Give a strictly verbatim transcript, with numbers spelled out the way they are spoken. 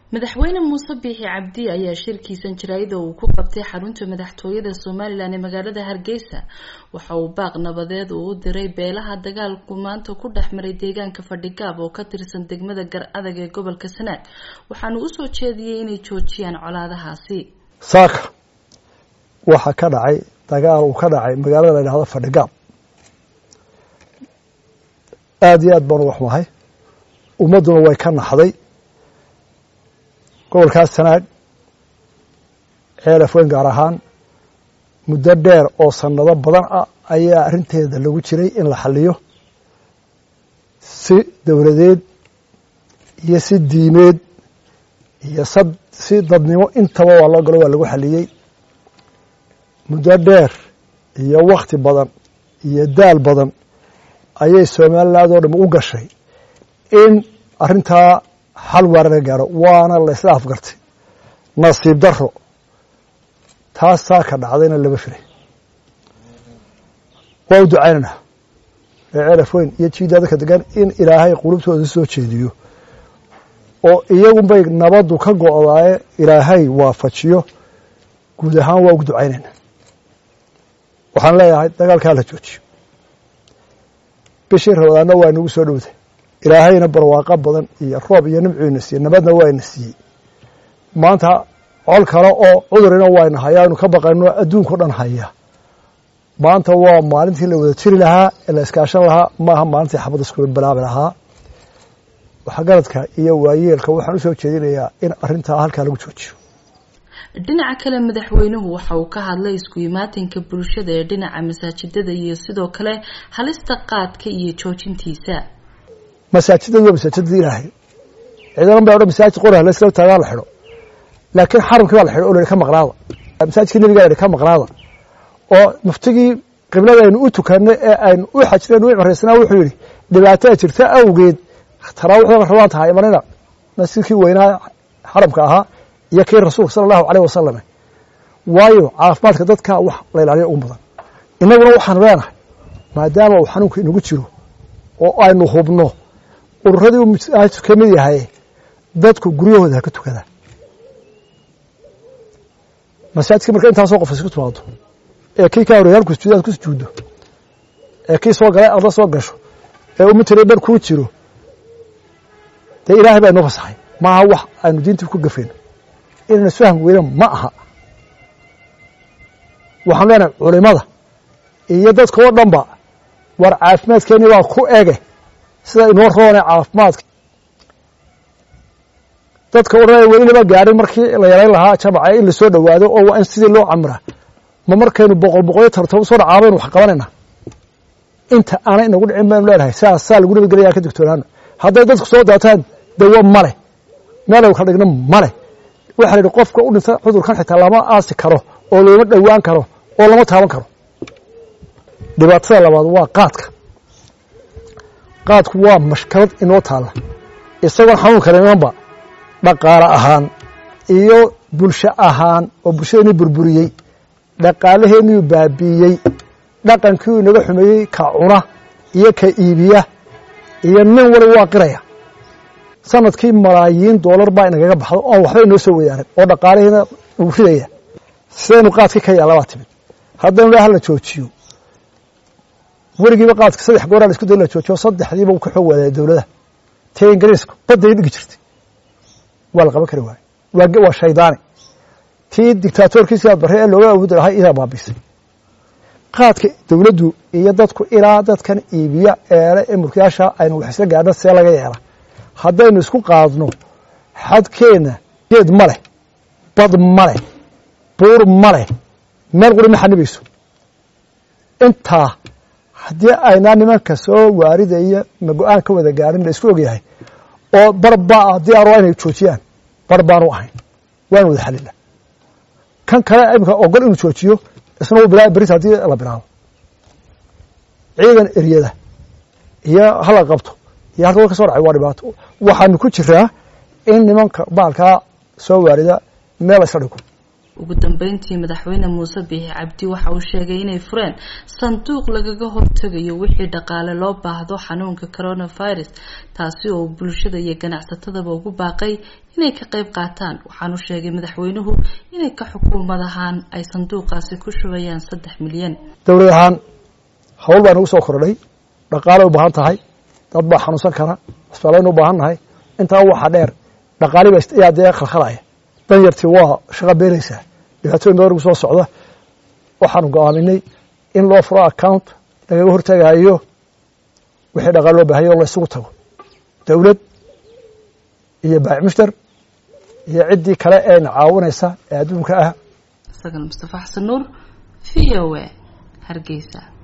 madaxweyne Muuse Biixi Cabdi ayaa shirkiisan jiraayada uu ku qabtay xarunta madaxtooyada Soomaaliland ee magaalada Hargeysa waxa uu baaq nabadeed u diray beelaha dagaalku maanta ku dhaxmaray deegaanka Fadhigaab oo ka tirsan degmada Gar-adag ee gobolka Sanaag waxaana uu soo jeediyay inay joojiyaan colaadahaasi saaka waxa ka dhacay dagaal uu ka dhacay magaalada la yiraahdo Fadhigaab aad iyo aad baan wax wahay ummaduna way ka naxday gobolkaas Sanaag xeelaf weyn gaar ahaan muddo dheer oo sanado badan ah ayaa arinteeda lagu jiray in la xaliyo si dawladeed iyo si diimeed iyo sad si dadnimo intaba waa loo galo waa lagu xaliyay muddo dheer iyo waqti badan iyo daal badan ayay Soomaaliland oo dhan u gashay in arintaa hal war laga gaaro waana la isla afgartay nasiib daro taas ka dhacdayna laba firay waa ducaynaa ceelaf weyn iyo jiidada ka degan in Ilaahay qulubtooda soo jeediyo oo iyagu bay nabadu ka go'day Ilaahay waafajiyo guud ahaan waa u ducaynaa waxaan leeyahay dagaalka la joojiyo bishii Ramadaan waa nagu soo dhawday ilaahayna barwaaqo badan iyo roob iyo nimciina si nabadna waa inasii maanta col kale oo cudurina waa hayaanu ka baqayno adduunka dhan haya maanta waa maalintii la wada tiri lahaa la iskaashan lahaa maaha maalintii xabad isku bilaabi lahaa waxa garadka iyo waayeelka waxaan u soo jeedinayaa in arinta halka lagu joojiyo dhinaca kale madaxweynuhu waxa uu ka hadlay isku imaatinka bulshada ee dhinaca masaajidada iyo sidoo kale halista qaadka iyo joojintiisa masaajidda waa masaajidda Ilaahay ciidan baa masaajid qoraha la isla taagan la xiro laakiin xaramka waa la xiro oo ka maqnaada masaajidka nabiga ka maqnaada oo muftigii qiblada aynu u tukanay ee aynu u xajnay oo cimraysana wuxuu yiri dhibaato jirta awgeed taraawixda rabaan tahay marina masjidkii weynaa xaramka ahaa iyo kii rasuulka sallallahu alayhi wasallam waayo caafimaadka dadka wax la ilaaliyo ugu badan inaguna waxaan leenahay maadaama uu xanuunku inagu jiro oo aynu hubno urradii masaajidka kamid yahay dadku guryahooda ka tukada masaajidka marka inta soo qof isku timaado ee kii ka horeeyay ku sujuudo ku sujuudo ee kii soo galay alla soo gasho ee uu mitire bar ku jiro de Ilaahay baa noo fasaxay ma wax aanu diinta ku gafeen inna saham weyn ma aha waxaan leenahay culimada iyo dadka oo dhanba war caafimaadkeeni waa ku eege sida inoo roonay caafimaadka dadka oranay weynaba gaarin markii la yareyn lahaa jabacay in la soo dhawaado oo waa in sidii loo camra ma markaynu boqol boqol tartabo soo dhacaabaynu wax qabanayna inta aan inagu dhicin baan leeyahay saas saal lagu nabadgeliyaa ka digtoonaan haday dadku soo daataan dawo male meel ka dhigna male waxa la qofka u dhinta cudurkan xitaa lama aasi karo oo looma dhawaan karo oo lama taaban karo dhibaatada labaad waa qaadka qaadku waa mashkalad inoo taala isagoo xanuun kale imanba dhaqaale ahaan iyo bulsho ahaan oo bulshadeenii burburiyey dhaqaalaheenii baabiyey dhaqankii inaga xumeeyey ka cuna iyo ka iibiya iyo nin wali waa qiraya sanadkii malaayiin dollar baa inaga baxdo oo waxba inoo soo weeyaan oo dhaqaalaheena uu ridaya sidoo qaadkii ka yaala waa timid haddana la hala joojiyo warigiiba qaadka saddex goor la isku day la joojiyo saddexdiiba uu ka xog waday dawladda teen Ingiriisku baday dhigi jirtay wal qaba kari waay waa waa shaydaani tii dictatorkiisa barre looga awood lahaa ila baabisay qaadka dawladdu iyo dadku ilaa dadkan iibiya ee mulkiyaasha aynu wax isla gaadho see laga yeelaa haddaynu isku qaadno xadkeena geed male bad male buur male meel quri ma xanibayso inta haddii ayna nimanka soo waaridaya ma go'aan ka wada gaarin la isku ogyahay oo barba diyaar waa inay joojiyaan barbaan u ahayn waan wada xalila kan kale imka ogol inuu joojiyo isna uu bilaa baris hadii la bilaabo ciidan eriyada iyo hala qabto iyo halka ka soo dhacay waa dhibaato waxaan ku jiraa in nimanka baalka soo waarida meel isla dhigo ugu dambeyntii madaxweyne muuse biixi cabdi waxa uu sheegay inay fureen sanduuq lagaga hortagayo wixii dhaqaale loo baahdo xanuunka coronavirus taasi oo bulshada iyo ganacsatadaba ugu baaqay inay ka qayb qaataan waxaanu sheegay madaxweynuhu inay ka xukuumad ahaan ay sanduuqaasi ku shubayaan saddex milyan dowlad ahaan hawl baan ugu soo kordhay dhaqaale u baahan tahay dad baa xanuunsan kara isbitaalaynu u baahan nahay intaa waxa dheer dhaqaale baa iyaa dee khalkhalaya dan yartii waa shaqa beeraysaa dhibaatooyin badan ugu soo socda waxaanu go'aaminay in loo furo account lagaga hortagaayo wixii dhaqaale loo baahayo oo la isugu tago dowlad iyo baac mushtar iyo ciddii kale ee caawinaysa ee adduunka ah sagal mustafa xasan nuur v o a hargeysa.